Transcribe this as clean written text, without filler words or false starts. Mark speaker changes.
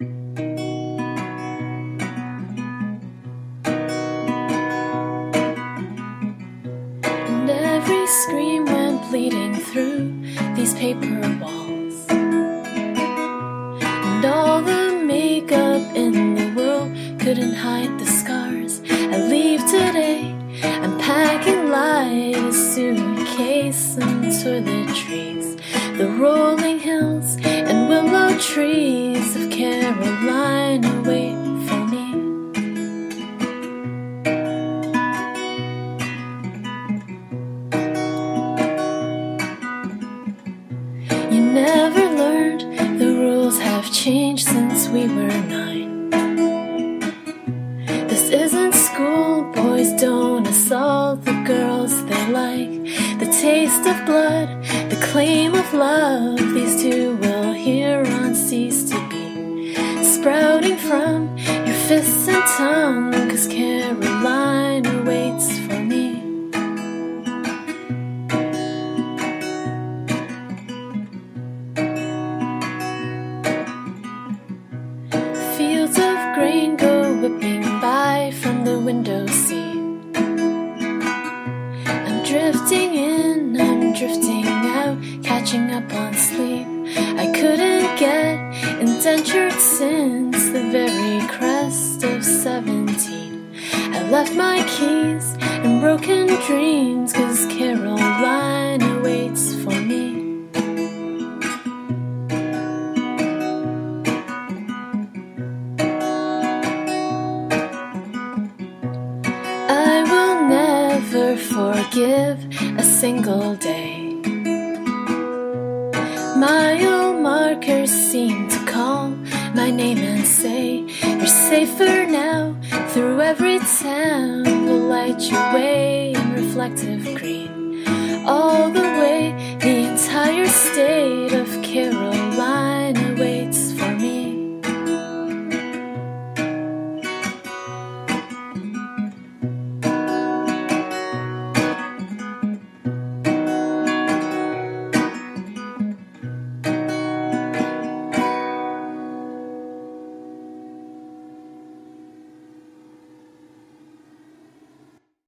Speaker 1: And every scream went bleeding through these paper walls. And all the makeup in the world couldn't hide the scars. I leave today, I'm packing light, a suitcase, some toiletries, the rolling hills and willow trees of Carolina wait for me. You never learned the rules have changed since we were 9. This isn't school, boys don't assault the girls they like. The taste of blood, the claim of love, these two will hereon cease to be. Sprouting from your fists and tongue, 'cause Carolina waits for me. Fields of grain go whipping by from the window seat. I'm drifting in, I'm drifting out, catching up on sleep. I couldn't get indentured since the very crest of 17. I left my keys and broken dreams, 'cause Carolina waits for me. I will never forgive a single day. Mile markers seem to call my name and say, you're safer now, through every town will light your way in reflective green. All the way, the entire state